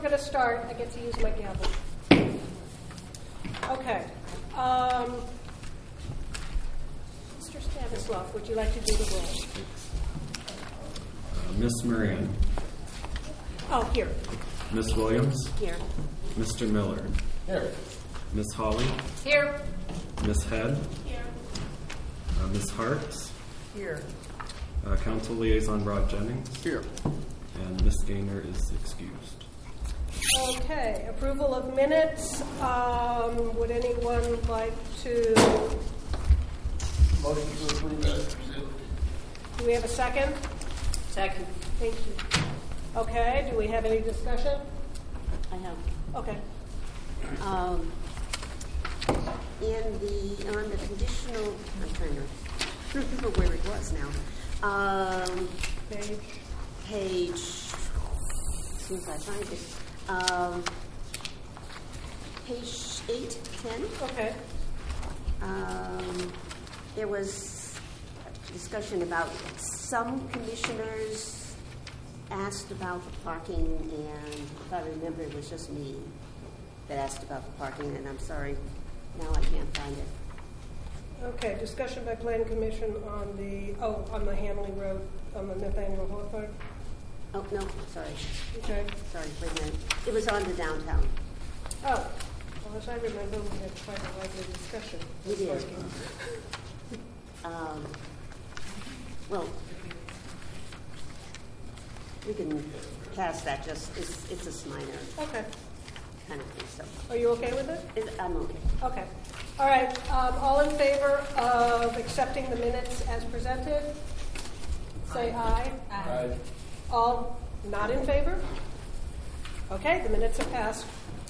going to start, I get to use my gavel. Okay. Mr. Stanislav, would you like to do the roll? Miss Moran. Oh, here. Miss Williams. Here. Mr. Miller. Here. Miss Hawley. Here. Miss Head. Here. Miss Hartz. Here. Council Liaison Rod Jennings. Here. And Miss Gaynor is excused. Okay. Approval of minutes. Would anyone like to... Motion to approve as presented. Do we have a second? Second. Thank you. Okay. Do we have any discussion? I have. Okay. On the conditional, I'm trying to remember where it was now. Page, as soon as I find it. Page 8, 10. Okay. There was a discussion about some commissioners asked about the parking, and if I remember, it was just me that asked about the parking, and I'm sorry, now I can't find it. Okay, discussion by Plan Commission on the Hanley Road, on the Nathaniel Hawthorne. Oh, no, sorry. Okay. Sorry, wait a minute. It was on the downtown. Oh, well, as I remember, we had quite a lively discussion. We did. Well, we can pass that, it's a minor Okay. kind of thing, so. Are you okay with it? I'm okay. Okay. All right. All in favor of accepting the minutes as presented? Say aye. Aye. All not in favor? Okay, the minutes are passed.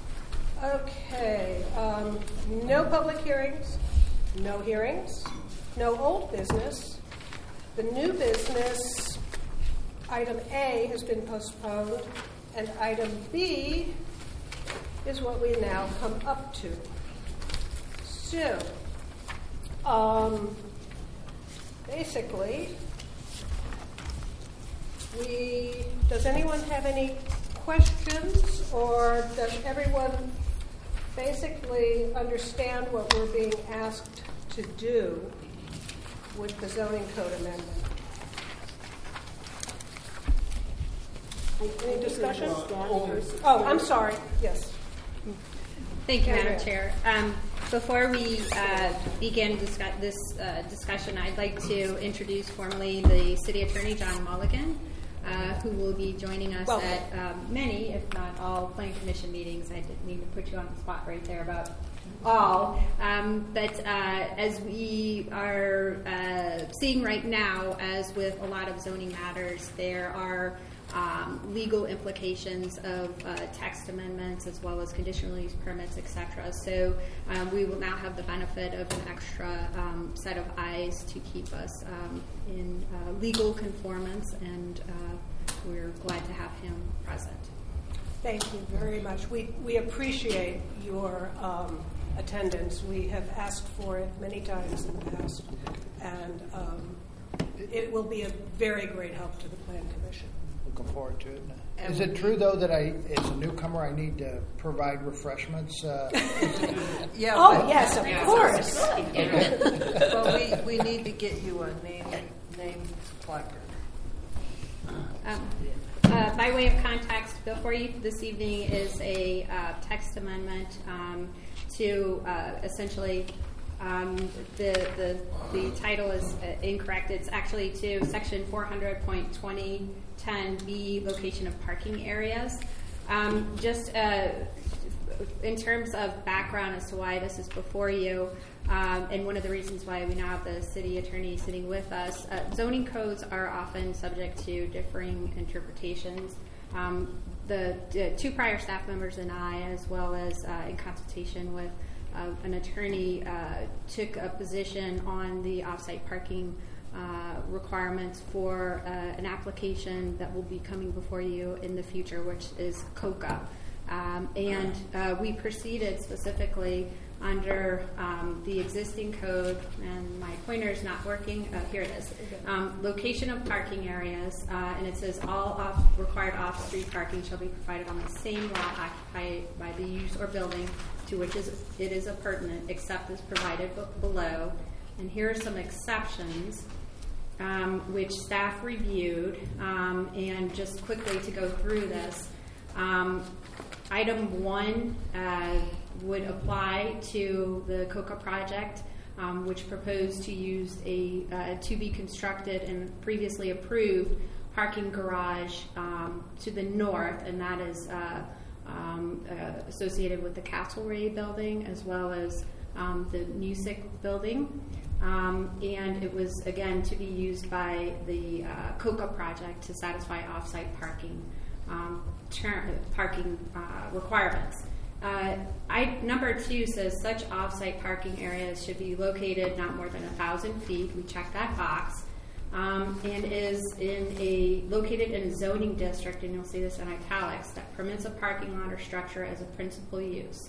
Okay. No public hearings, no hearings, no old business. The new business, item A, has been postponed, and item B is what we now come up to. So, basically, does anyone have any questions, or does everyone basically understand what we're being asked to do with the zoning code amendment? Any discussion? Oh, I'm sorry. Yes. Thank you, Yeah, Madam yeah. Chair. Before we begin this discussion, I'd like to introduce formally the City Attorney, John Mulligan, who will be joining us Welcome. at many, if not all, Planning Commission meetings. I didn't mean to put you on the spot right there about all. But as we are seeing right now, as with a lot of zoning matters, there are legal implications of text amendments as well as conditional use permits, etc. So we will now have the benefit of an extra set of eyes to keep us in legal conformance, and we're glad to have him present. Thank you very much. We appreciate your attendance. We have asked for it many times in the past, and it will be a very great help to the Plan Commission. Looking forward to it. Is it true, though, that as a newcomer, I need to provide refreshments? Yeah. Oh, yes, of course. Well, we need to get you a name placard. By way of context, before you this evening is a text amendment to essentially the title is incorrect. It's actually to Section 400.2010B, location of parking areas. Just in terms of background as to why this is before you, and one of the reasons why we now have the city attorney sitting with us, zoning codes are often subject to differing interpretations. The two prior staff members and I, as well as in consultation with an attorney, took a position on the off-site parking requirements for an application that will be coming before you in the future, which is COCA. And we proceeded specifically under the existing code, and my pointer is not working. Here it is. Location of parking areas, and it says all required off-street parking shall be provided on the same lot occupied by the use or building to which it is appurtenant, except as provided below. And here are some exceptions, which staff reviewed, and just quickly to go through this. Item 1 would apply to the COCA project, which proposed to use a to be constructed and previously approved parking garage to the north, and that is associated with the Castlereagh building as well as the Music building. And it was, again, to be used by the COCA project to satisfy off-site parking requirements. Number 2 says such off-site parking areas should be located not more than 1,000 feet. We check that box. And is located in a zoning district, and you'll see this in italics, that permits a parking lot or structure as a principal use.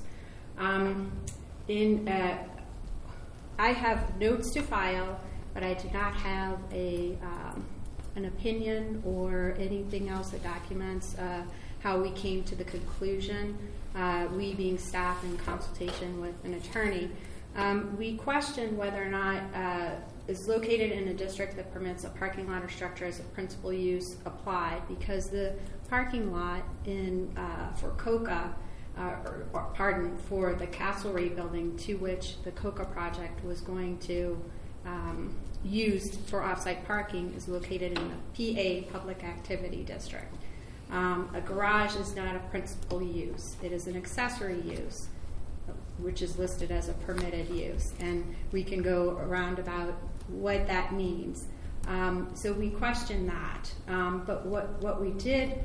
I have notes to file, but I do not have an opinion or anything else that documents how we came to the conclusion, we being staff in consultation with an attorney. We questioned whether or not is located in a district that permits a parking lot or structure as a principal use applied, because the parking lot for COCA, for the Castlereagh building, to which the COCA project was going to use for off-site parking, is located in the PA Public Activity District. A garage is not a principal use. It is an accessory use, which is listed as a permitted use. And we can go around about what that means. So we questioned that. But what we did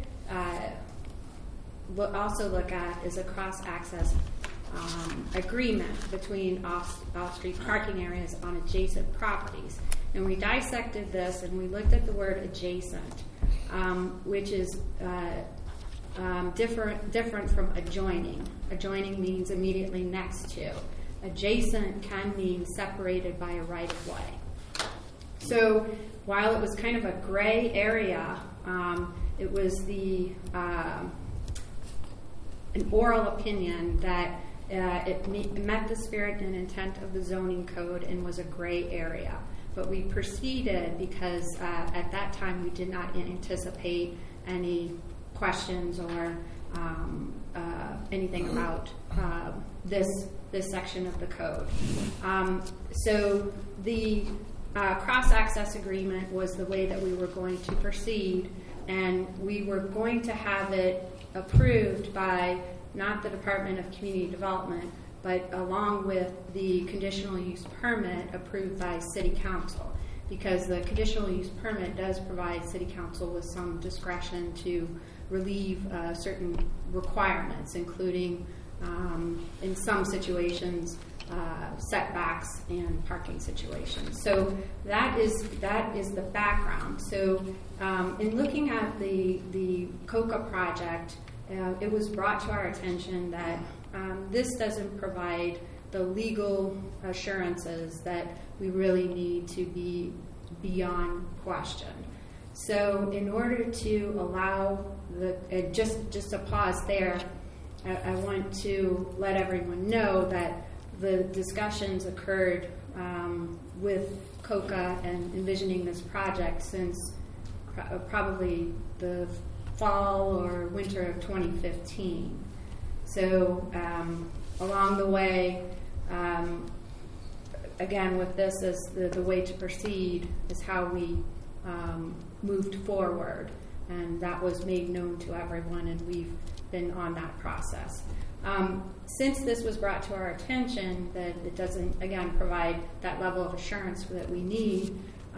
also look at is a cross-access agreement between off-street parking areas on adjacent properties. And we dissected this and we looked at the word adjacent, which is different from adjoining. Adjoining means immediately next to. Adjacent can mean separated by a right-of-way. So while it was kind of a gray area, it was an oral opinion that it met the spirit and intent of the zoning code and was a gray area. But we proceeded because at that time we did not anticipate any questions or anything about this section of the code. So the cross-access agreement was the way that we were going to proceed, and we were going to have it approved by not the Department of Community Development, but along with the conditional use permit approved by City Council, because the conditional use permit does provide City Council with some discretion to relieve certain requirements, including in some situations setbacks and parking situations. So that is the background. So in looking at the COCA project, it was brought to our attention that this doesn't provide the legal assurances that we really need to be beyond question. So in order to allow just to pause there, I want to let everyone know that the discussions occurred with COCA and envisioning this project since probably the fall or winter of 2015. So along the way, again, with this as the way to proceed is how we moved forward, and that was made known to everyone, and we've been on that process. Since this was brought to our attention that it doesn't, again, provide that level of assurance that we need,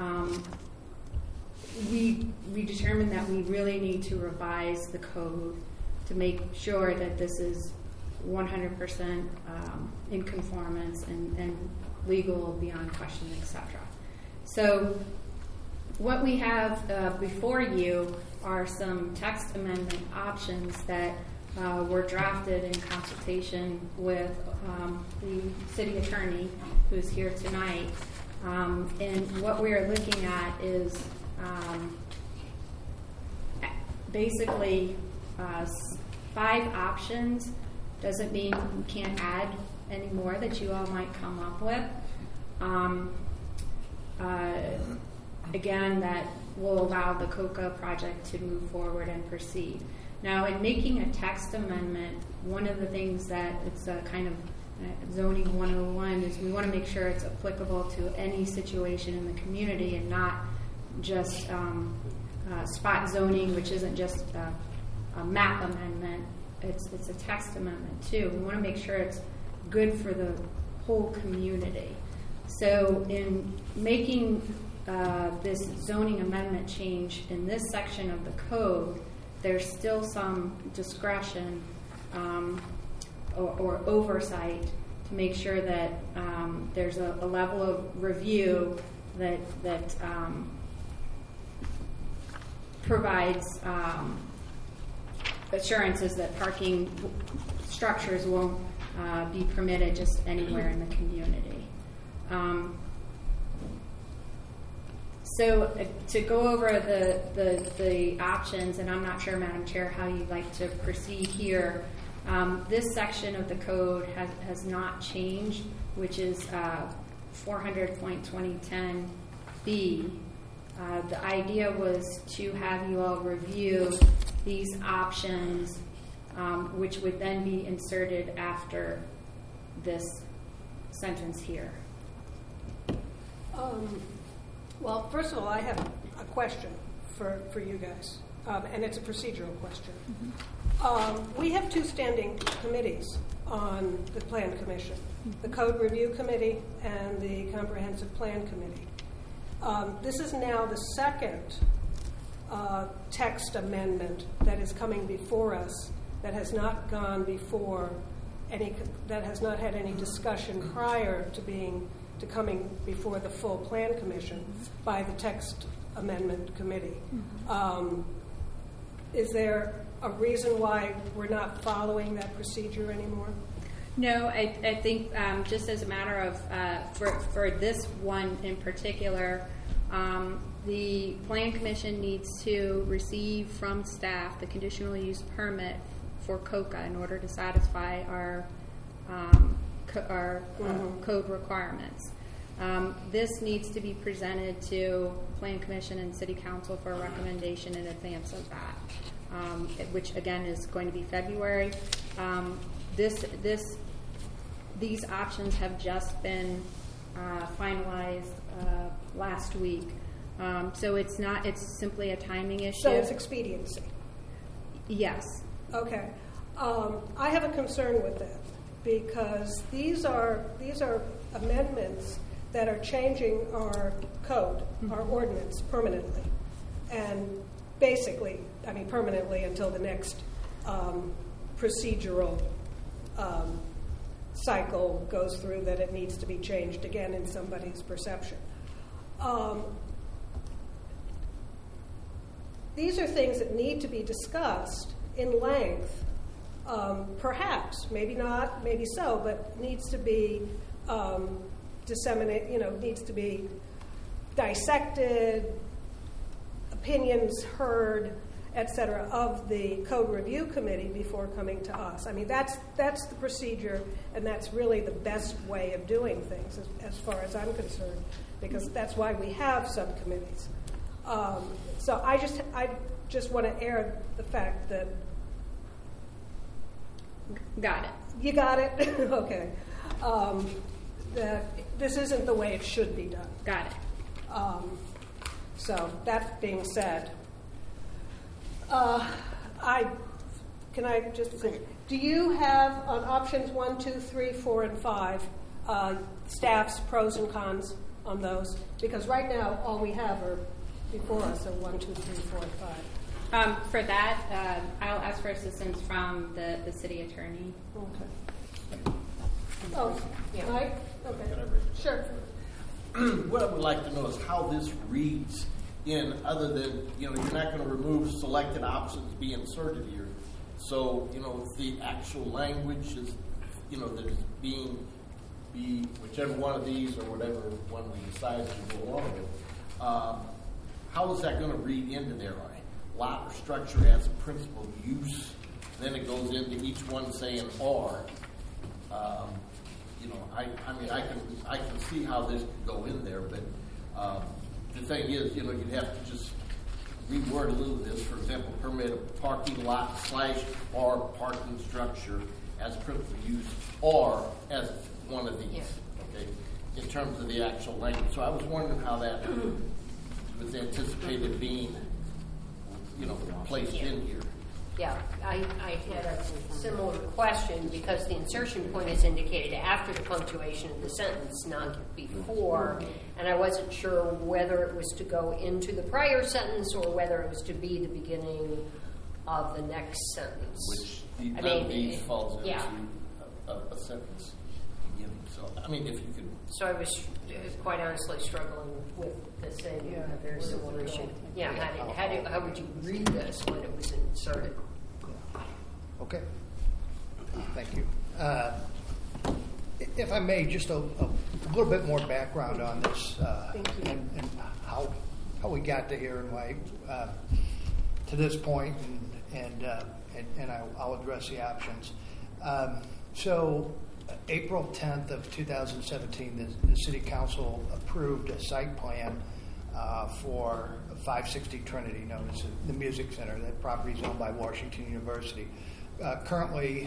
we determined that we really need to revise the code to make sure that this is 100% in conformance and legal beyond question, etc. So what we have before you are some text amendment options that were drafted in consultation with the city attorney who's here tonight. And what we are looking at is basically 5 options. Doesn't mean you can't add any more that you all might come up with. Again, that will allow the COCA project to move forward and proceed. Now, in making a text amendment, one of the things that it's a kind of zoning 101 is we want to make sure it's applicable to any situation in the community and not just spot zoning, which isn't just a map amendment. It's a text amendment too. We want to make sure it's good for the whole community. So in making this zoning amendment change in this section of the code, there's still some discretion or oversight to make sure that there's a level of review that provides assurances that parking structures won't be permitted just anywhere in the community. So to go over the options, and I'm not sure, Madam Chair, how you'd like to proceed here. This section of the code has not changed, which is 400.2010B. The idea was to have you all review these options, which would then be inserted after this sentence here. Well, first of all, I have a question for you guys, and it's a procedural question. We have 2 standing committees on the Plan Commission, the Code Review Committee and the Comprehensive Plan Committee. This is now the second text amendment that is coming before us that has not gone before that has not had any discussion prior to coming before the full Plan Commission by the Text Amendment Committee. Is there a reason why we're not following that procedure anymore? No, I think just as a matter of, for this one in particular, the Plan Commission needs to receive from staff the conditional use permit for COCA in order to satisfy our code requirements. This needs to be presented to Plan Commission and City Council for a recommendation in advance of that, which again is going to be February. These options have just been finalized last week, so it's simply a timing issue. So it's expediency. Yes. Okay. I have a concern with that because these are amendments that are changing our code, our ordinance permanently, and basically, permanently until the next procedural cycle goes through that it needs to be changed again in somebody's perception. These are things that need to be discussed in length, perhaps, maybe not, maybe so, but needs to be needs to be dissected, opinions heard, etc., of the Code Review Committee before coming to us. That's the procedure, and that's really the best way of doing things as far as I'm concerned, because that's why we have subcommittees. So I just want to air the fact that... Got it. You got it? Okay. That this isn't the way it should be done. Got it. So that being said, can I just say, do you have on options 1, 2, 3, 4, and 5 staff's pros and cons on those? Because right now all we have are before us are 1, 2, 3, 4, and 5. For that, I'll ask for assistance from the city attorney. Okay. Oh, yeah. Mike? Okay. Sure. What I would like to know is how this reads in, other than, you're not going to remove selected options be inserted here. So, the actual language is, that is be whichever one of these or whatever one we decide to go along with, how is that going to read into there? Lot or structure as a principal use, then it goes into each one saying or. I can see how this could go in there, but the thing is, you'd have to just reword a little of this. For example, permit a parking lot / or parking structure as principal use or as one of these. Okay, in terms of the actual language. So I was wondering how that was anticipated being, placed in here. Yeah, I had a similar question because the insertion point is indicated after the punctuation of the sentence, not before, and I wasn't sure whether it was to go into the prior sentence or whether it was to be the beginning of the next sentence. Which none of these falls into a sentence beginning. So, if you could... So I was quite honestly struggling with the same, a very similar issue. Yeah, how would you read this when it was inserted? Okay. Thank you. If I may, just a little bit more background on this and how we got to here and why to this point, and I'll address the options. So April 10th of 2017, the City Council approved a site plan for 560 Trinity, known as the Music Center. That property is owned by Washington University. Currently,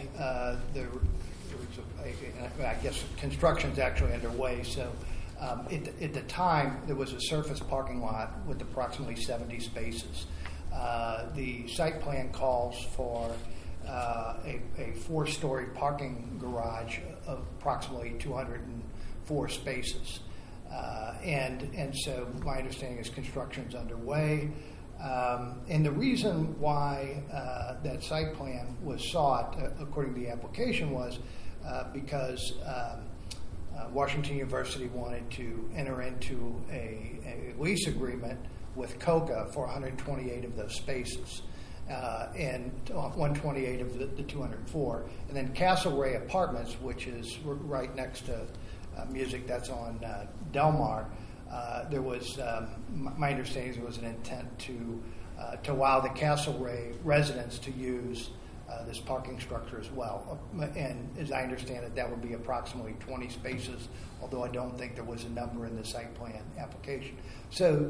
I guess construction is actually underway. So at the time, there was a surface parking lot with approximately 70 spaces. The site plan calls for a 4-story parking garage of approximately 204 spaces. And so my understanding is construction is underway. And the reason why that site plan was sought, according to the application, was because Washington University wanted to enter into a lease agreement with COCA for 128 of those spaces, and 128 of the 204. And then Castle Ray Apartments, which is right next to Music, that's on Delmar. There was, my understanding, there was an intent to allow the Castle Ray residents to use this parking structure as well. And as I understand it, that would be approximately 20 spaces, although I don't think there was a number in the site plan application. So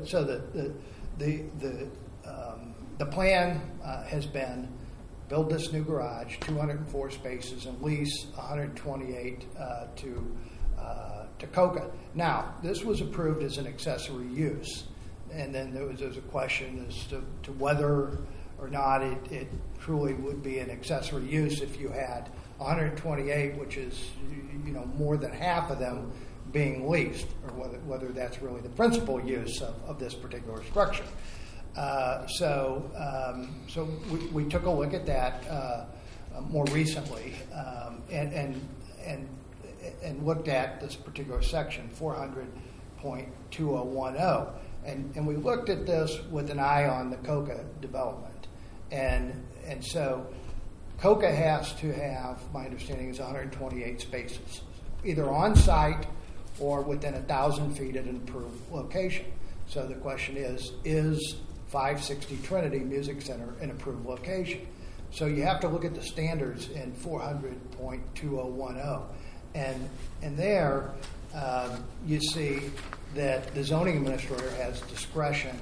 the plan has been build this new garage, 204 spaces, and lease 128 to COCA. Now, this was approved as an accessory use, and then there was a question as to whether or not it truly would be an accessory use if you had 128, which is more than half of them being leased, or whether that's really the principal use of this particular structure. So we took a look at that more recently and looked at this particular section, 400.2010, and we looked at this with an eye on the COCA development, and so COCA has to have, my understanding is 128 spaces, either on site or within 1,000 feet at an approved location. So the question is 560 Trinity Music Center an approved location? So you have to look at the standards in 400.2010. And there you see that the zoning administrator has discretion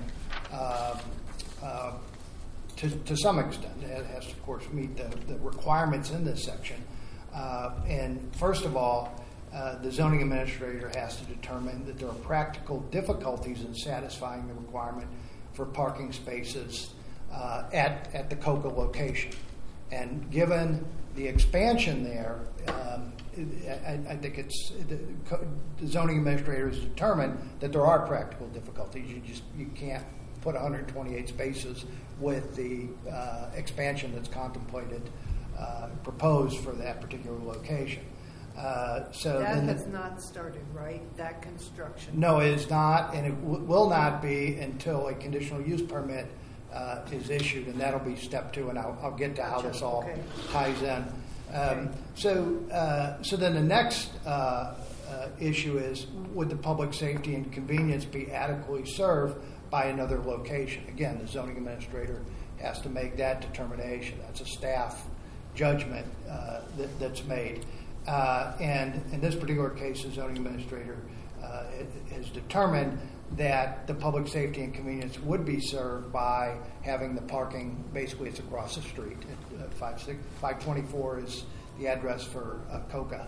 to some extent. It has to, of course, meet the requirements in this section. And first of all, the zoning administrator has to determine that there are practical difficulties in satisfying the requirement for parking spaces at the COCA location. And given the expansion there, I think the zoning administrator has determined that there are practical difficulties. You can't put 128 spaces with the expansion that's contemplated, proposed for that particular location. So that has not started, right? That construction? No, it is not, and it will not be until a conditional use permit is issued, and that'll be step 2, and I'll get to how Gotcha. this all Okay. ties in. So then the next issue is, would the public safety and convenience be adequately served by another location? Again, the zoning administrator has to make that determination. That's a staff judgment that's made. And in this particular case, the zoning administrator has determined that the public safety and convenience would be served by having the parking, basically it's across the street. 524 is the address for COCA.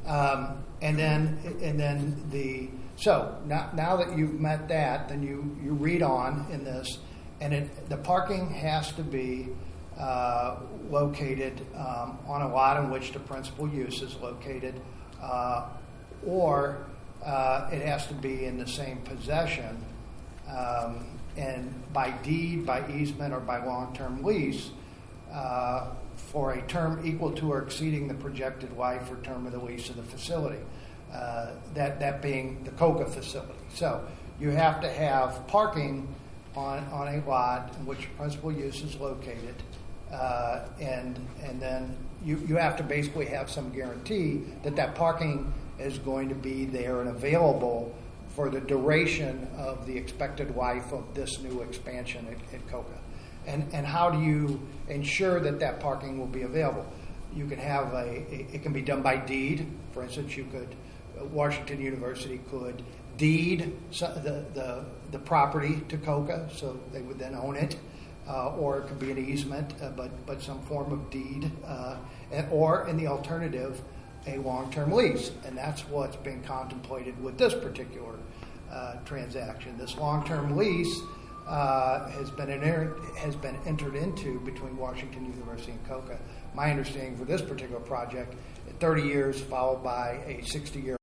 So now that you've met that, then you read on in this, and the parking has to be located on a lot in which the principal use is located, or it has to be in the same possession, and by deed, by easement, or by long-term lease, for a term equal to or exceeding the projected life or term of the lease of the facility, that being the COCA facility. So you have to have parking on a lot in which principal use is located, and then you have to basically have some guarantee that parking is going to be there and available for the duration of the expected life of this new expansion at COCA. And how do you ensure that parking will be available? You can have it can be done by deed. For instance, Washington University could deed the property to COCA, so they would then own it, or it could be an easement, but some form of deed, or in the alternative, a long-term lease, and that's what's been contemplated with this particular transaction. This long-term lease has been entered into between Washington University and COCA. My understanding for this particular project, 30 years followed by a 60-year